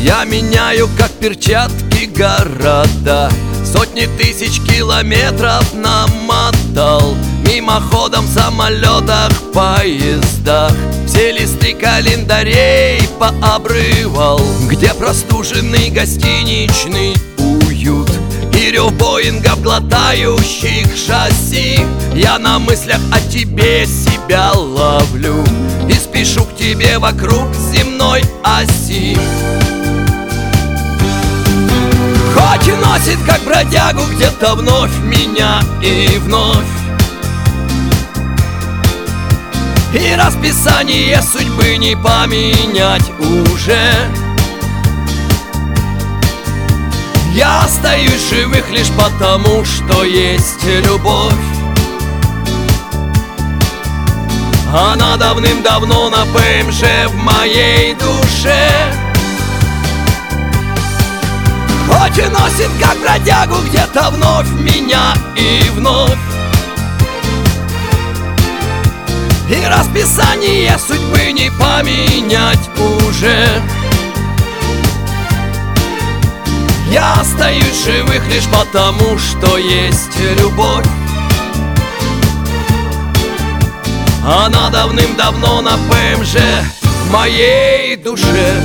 Я меняю, как перчатки, города. Сотни тысяч километров намотал. Мимоходом в самолетах, поездах. Все листы календарей пообрывал. Где простуженный гостиничный уют и рев боингов, глотающих шасси. Я на мыслях о тебе себя ловлю и спешу к тебе вокруг земной оси. Хоть и носит, как бродягу, где-то вновь меня и вновь. И расписание судьбы не поменять уже. Я остаюсь живых лишь потому, что есть любовь. Она давным-давно на ПМЖ в моей душе. Хоть и носит, как бродягу, где-то вновь меня и вновь. И расписание судьбы не поменять уже. Я остаюсь живых лишь потому, что есть любовь. Она давным-давно на ПМЖ в моей душе.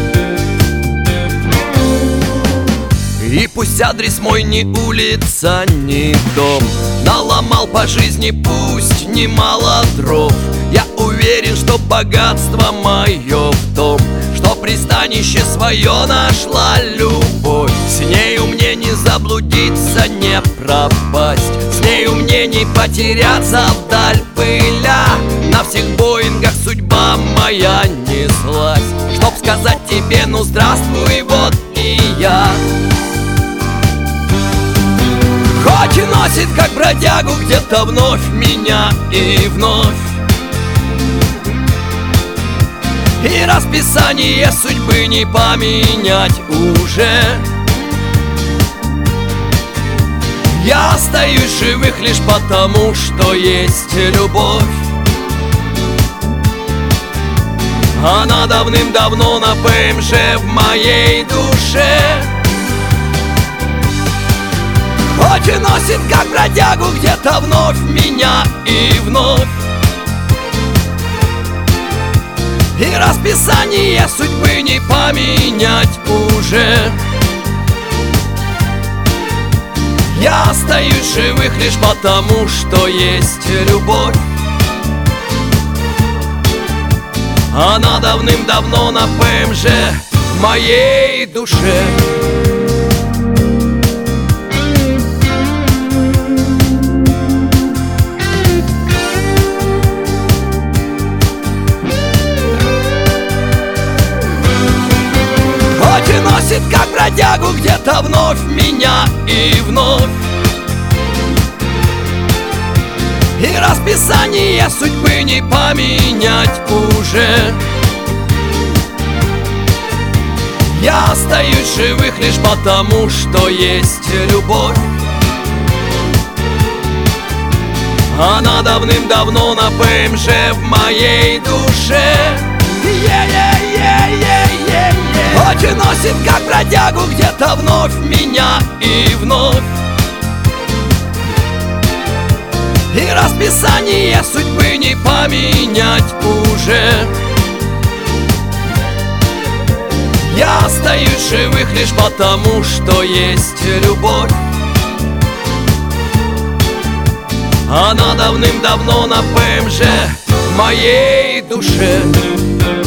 И пусть адрес мой не улица, не дом, наломал по жизни пусть немало дров. Я уверен, что богатство мое в том, что пристанище свое нашла любовь. С нею мне не заблудиться, не пропасть, с нею мне не потеряться вдаль пыля. На всех боингах судьба моя неслась, чтоб сказать тебе: ну здравствуй, вот и я. Хоть и носит, как бродягу, где-то вновь меня и вновь. И расписание судьбы не поменять уже. Я остаюсь живых лишь потому, что есть любовь. Она давным-давно на ПМЖ в моей душе. Хоть и носит, как бродягу, где-то вновь меня и вновь. И расписание судьбы не поменять уже. Я остаюсь живых лишь потому, что есть любовь. Она давным-давно на ПМЖ в моей душе. Хоть и носит, как бродягу, где-то вновь меня и вновь. И расписание судьбы не поменять уже. Я остаюсь живых лишь потому, что есть любовь. Она давным-давно на ПМЖ в моей душе. Хоть и носит, как бродягу, где-то вновь меня и вновь. И расписание судьбы не поменять уже. Я остаюсь живых лишь потому, что есть любовь. Она давным-давно на ПМЖ в моей душе.